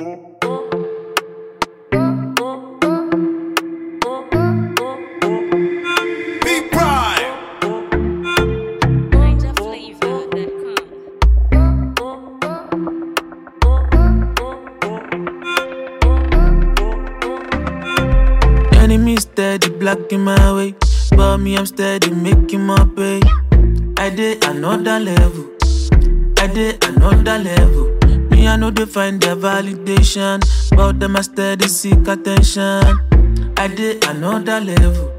Enemy steady blocking my way, but me I'm steady making my pay. I did another level, I did another level. Me I know they find their validation, but them I steady seek attention. I did another level,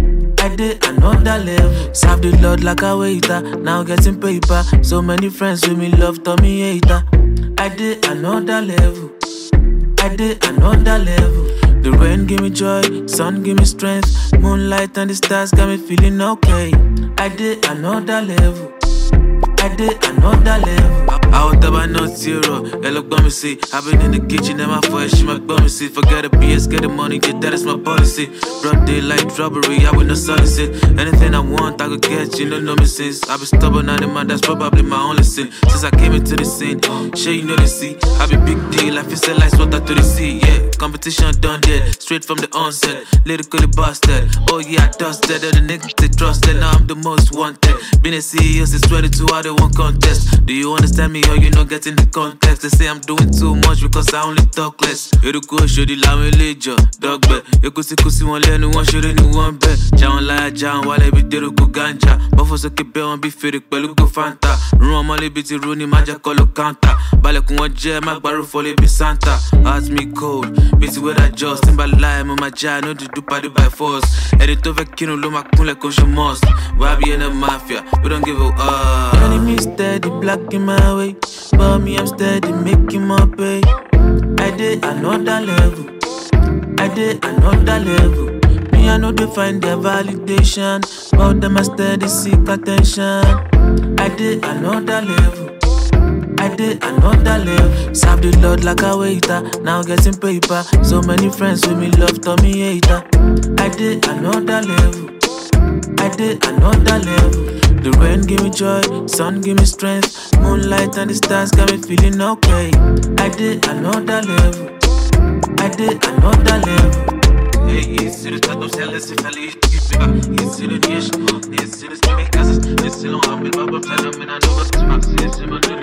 I did another level. Serve the Lord like a waiter, now getting paper. So many friends with me love, tell me hater. I did another level, I did another level. The rain give me joy, sun give me strength. Moonlight and the stars got me feeling okay. I did another level, I did another level. I was up, I know zero. Yeah, look, me see. I've been in the kitchen and my voice, she might bum me see. Forget the BS, get the money, get that is my policy. Broad daylight robbery, I with no solitude. Anything I want, I could get, you know me since. I been stubborn, not in my, that's probably my only sin. Since I came into the scene, sure you know the see. I be big deal, I feel say like water to the sea, yeah. Competition done dead, straight from the onset. Lyrically busted, oh yeah, I dusted. The niggas they trusted, now I'm the most wanted. Been a CEO since 22, I don't want contest. Do you understand me or you not getting the context? They say I'm doing too much because I only talk less. You go show the lamb lejo, dog bet. You could see one lane, one shoot anyone bet. John Laya John, while I be there go ganja. But for so keep on be fair, but go Fanta. Run my liberty, Rooney, magic color counter. Balak one jam, my barrel for be Santa. Ask me cold, busy with that just in my life, my jam, no to do party by force. Edit over Kino, Loma Kula Kosha Most. Why be in the mafia? We don't give a enemy steady blocking my way, but me I'm steady making my pay. I did another level, I did another level. Me I know they find their validation, but them I steady seek attention. I did another level, I did another level. Serve the Lord like a waiter, now getting paper. So many friends with me love, tell me hater. I did another level, I did another level. The rain give me joy, sun give me strength. Moonlight and the stars got me feeling okay. I did another level, I did another level. Hey, it's the type of sellers if I leave it's the nation, it's the make us, it's the long I'm in my bubble, and I know what's my